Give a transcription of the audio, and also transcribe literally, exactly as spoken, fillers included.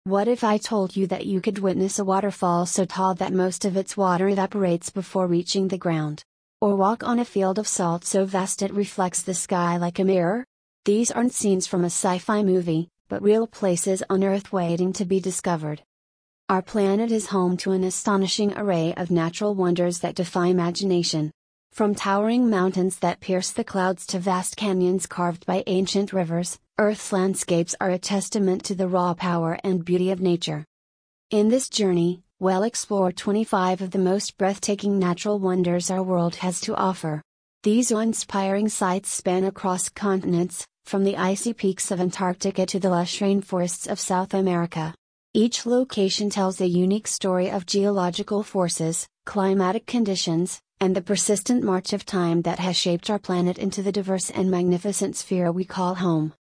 What if I told you that you could witness a waterfall so tall that most of its water evaporates before reaching the ground? Or walk on a field of salt so vast it reflects the sky like a mirror? These aren't scenes from a sci-fi movie, but real places on Earth waiting to be discovered. Our planet is home to an astonishing array of natural wonders that defy imagination. From towering mountains that pierce the clouds to vast canyons carved by ancient rivers, Earth's landscapes are a testament to the raw power and beauty of nature. In this journey, we'll explore twenty-five of the most breathtaking natural wonders our world has to offer. These awe-inspiring sights span across continents, from the icy peaks of Antarctica to the lush rainforests of South America. Each location tells a unique story of geological forces, climatic conditions, and the persistent march of time that has shaped our planet into the diverse and magnificent sphere we call home.